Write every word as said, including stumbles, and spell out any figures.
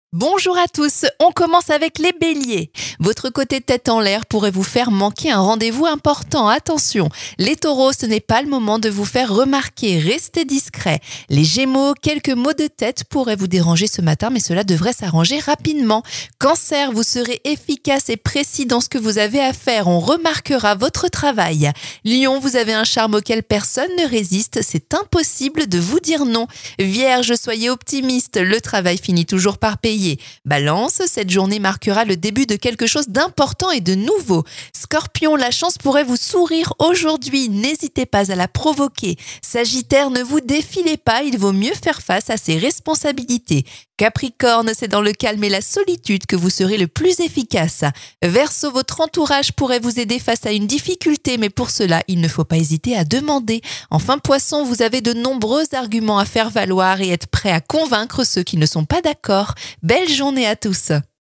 Bonjour à tous, on commence avec les béliers. Votre côté tête en l'air pourrait vous faire manquer un rendez-vous important, attention. Les taureaux, ce n'est pas le moment de vous faire remarquer, restez discret. Les gémeaux, quelques maux de tête pourraient vous déranger ce matin, mais cela devrait s'arranger rapidement. Cancer, vous serez efficace et précis dans ce que vous avez à faire, on remarquera votre travail. Lion, vous avez un charme auquel personne ne résiste, c'est impossible de vous dire non. Vierge, soyez optimiste, le travail finit toujours par payer. Balance, cette journée marquera le début de quelque chose d'important et de nouveau. Scorpion, la chance pourrait vous sourire aujourd'hui, n'hésitez pas à la provoquer. Sagittaire, ne vous défilez pas, il vaut mieux faire face à ses responsabilités. Capricorne, c'est dans le calme et la solitude que vous serez le plus efficace. Verseau, votre entourage pourrait vous aider face à une difficulté, mais pour cela, il ne faut pas hésiter à demander. Enfin, Poisson, vous avez de nombreux arguments à faire valoir et être prêt à convaincre ceux qui ne sont pas d'accord. Belle journée à tous!